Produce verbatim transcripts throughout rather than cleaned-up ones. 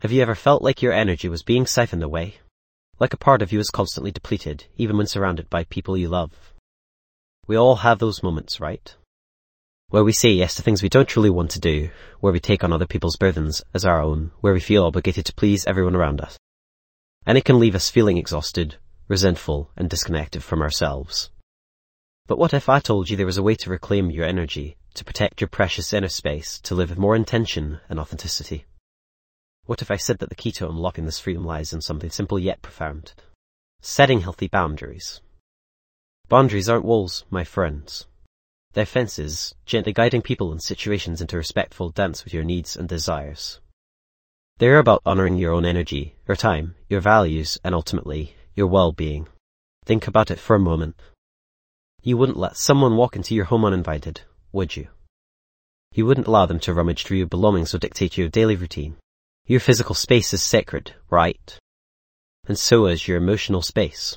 Have you ever felt like your energy was being siphoned away? Like a part of you is constantly depleted, even when surrounded by people you love? We all have those moments, right? Where we say yes to things we don't truly want to do, where we take on other people's burdens as our own, where we feel obligated to please everyone around us. And it can leave us feeling exhausted, resentful, and disconnected from ourselves. But what if I told you there was a way to reclaim your energy, to protect your precious inner space, to live with more intention and authenticity? What if I said that the key to unlocking this freedom lies in something simple yet profound? Setting healthy boundaries. Boundaries aren't walls, my friends. They're fences, gently guiding people and situations into respectful dance with your needs and desires. They're about honoring your own energy, your time, your values, and ultimately, your well-being. Think about it for a moment. You wouldn't let someone walk into your home uninvited, would you? You wouldn't allow them to rummage through your belongings or dictate your daily routine. Your physical space is sacred, right? And so is your emotional space.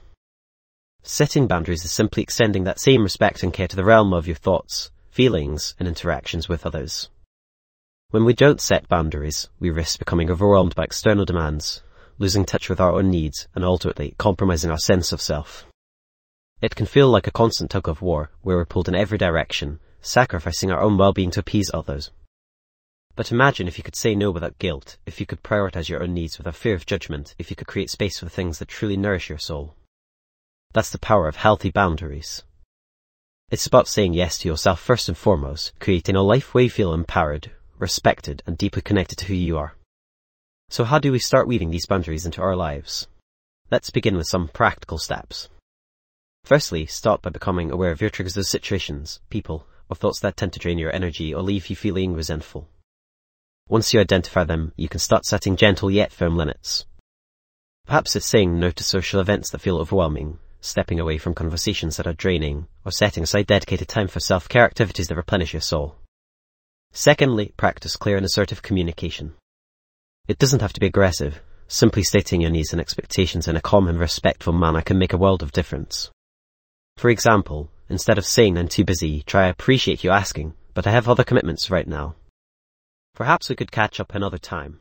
Setting boundaries is simply extending that same respect and care to the realm of your thoughts, feelings, and interactions with others. When we don't set boundaries, we risk becoming overwhelmed by external demands, losing touch with our own needs, and ultimately compromising our sense of self. It can feel like a constant tug of war, where we're pulled in every direction, sacrificing our own well-being to appease others. But imagine if you could say no without guilt, if you could prioritize your own needs without fear of judgment, if you could create space for the things that truly nourish your soul. That's the power of healthy boundaries. It's about saying yes to yourself first and foremost, creating a life where you feel empowered, respected, and deeply connected to who you are. So how do we start weaving these boundaries into our lives? Let's begin with some practical steps. Firstly, start by becoming aware of your triggers, those situations, people, or thoughts that tend to drain your energy or leave you feeling resentful. Once you identify them, you can start setting gentle yet firm limits. Perhaps it's saying no to social events that feel overwhelming, stepping away from conversations that are draining, or setting aside dedicated time for self-care activities that replenish your soul. Secondly, practice clear and assertive communication. It doesn't have to be aggressive. Simply stating your needs and expectations in a calm and respectful manner can make a world of difference. For example, instead of saying I'm too busy, try I appreciate you asking, but I have other commitments right now. Perhaps we could catch up another time.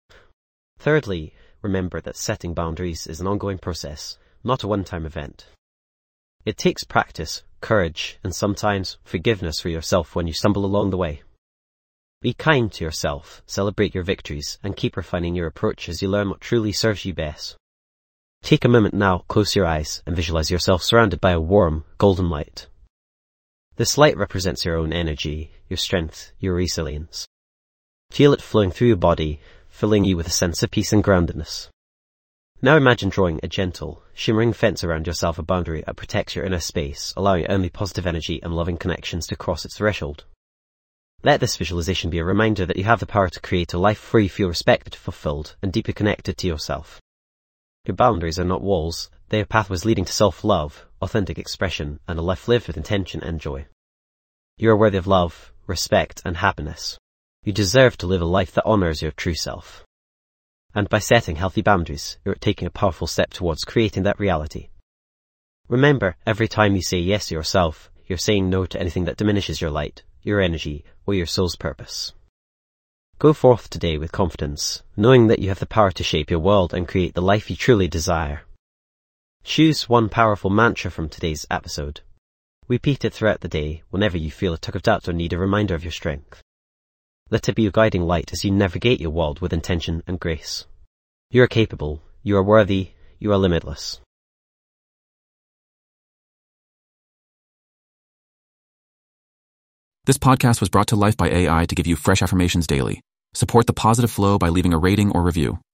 Thirdly, remember that setting boundaries is an ongoing process, not a one-time event. It takes practice, courage, and sometimes forgiveness for yourself when you stumble along the way. Be kind to yourself, celebrate your victories, and keep refining your approach as you learn what truly serves you best. Take a moment now, close your eyes, and visualize yourself surrounded by a warm, golden light. This light represents your own energy, your strength, your resilience. Feel it flowing through your body, filling you with a sense of peace and groundedness. Now imagine drawing a gentle, shimmering fence around yourself, a boundary that protects your inner space, allowing only positive energy and loving connections to cross its threshold. Let this visualization be a reminder that you have the power to create a life where you feel respected, fulfilled, and deeply connected to yourself. Your boundaries are not walls, they are pathways leading to self-love, authentic expression, and a life lived with intention and joy. You are worthy of love, respect, and happiness. You deserve to live a life that honors your true self. And by setting healthy boundaries, you're taking a powerful step towards creating that reality. Remember, every time you say yes to yourself, you're saying no to anything that diminishes your light, your energy, or your soul's purpose. Go forth today with confidence, knowing that you have the power to shape your world and create the life you truly desire. Choose one powerful mantra from today's episode. Repeat it throughout the day whenever you feel a tug of doubt or need a reminder of your strength. Let it be your guiding light as you navigate your world with intention and grace. You are capable, you are worthy, you are limitless. This podcast was brought to life by A I to give you fresh affirmations daily. Support the positive flow by leaving a rating or review.